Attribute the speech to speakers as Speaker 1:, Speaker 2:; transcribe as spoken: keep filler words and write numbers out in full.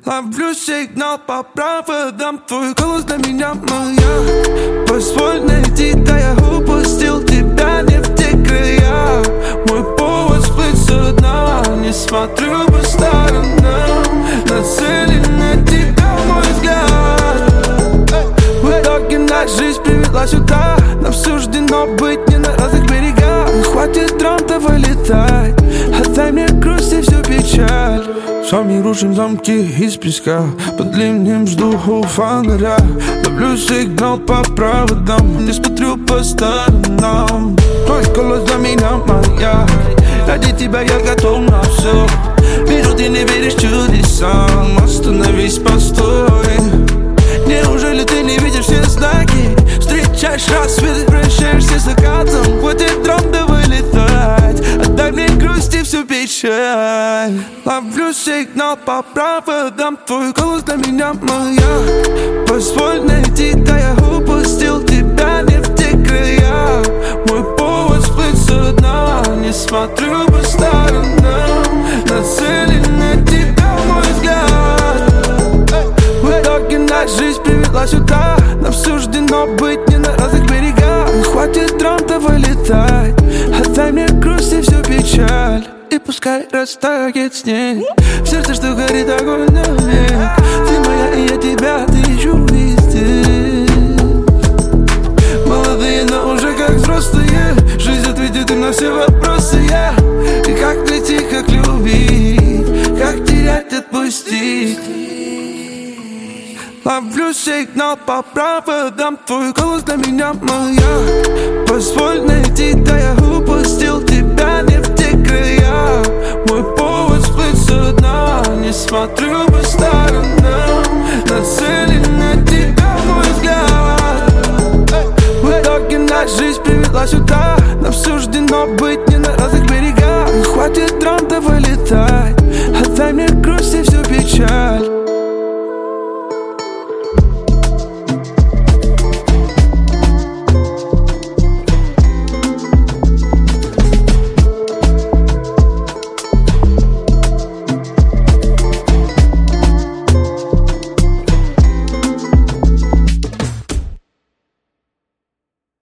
Speaker 1: Ловлю сигнал по проводам, твой голос для меня моя. Позволь найти, да я упустил тебя не в те края. Мой повод сплыть со дна, не смотрю по сторонам. Нацелен на тебя мой взгляд. В итоге наша жизнь привела сюда. Нам суждено быть не на разных берегах. Хватит драм, давай летать. Отдай мне грусть и всю печаль. Сами рушим замки из песка. Под ливнем жду у фонаря. Ловлю сигнал по проводам, не смотрю по сторонам. Твой голос для меня моя. Ради тебя я готов на все. Вижу, ты не веришь чудесам. Остановись, постой. Неужели ты не видишь все знаки? Встречаешь рассвет, прощаешься с закатом. Хватит драм, давай летать. Отдай мне грусть и всю печаль. Ловлю сигнал по проводам, твой голос для меня моя. Позволь найти, да я упустил тебя не в те края. Мой повод сплыть со дна, не смотрю по сторонам. Нацелен на тебя мой взгляд. В итоге наша жизнь привела сюда. Нам суждено быть не на разных берегах. Хватит драм, давай летать. Отдай мне грусть и всю печаль. И пускай растает снег. В сердце, что горит огонь навек. Ты моя, и я тебя тысячу везде. Молодые, но уже как взрослые. Жизнь ответит им на все вопросы, я. И как найти, как любить, как терять, отпустить. Ловлю сигнал по проводам, твой голос для меня моя. Позволь найти, да я упустил тебя не в те края. Мой повод сплыть со дна, не смотрю по сторонам. Нацелен на тебя мой взгляд. В итоге наша жизнь привела сюда. Нам суждено быть не на разных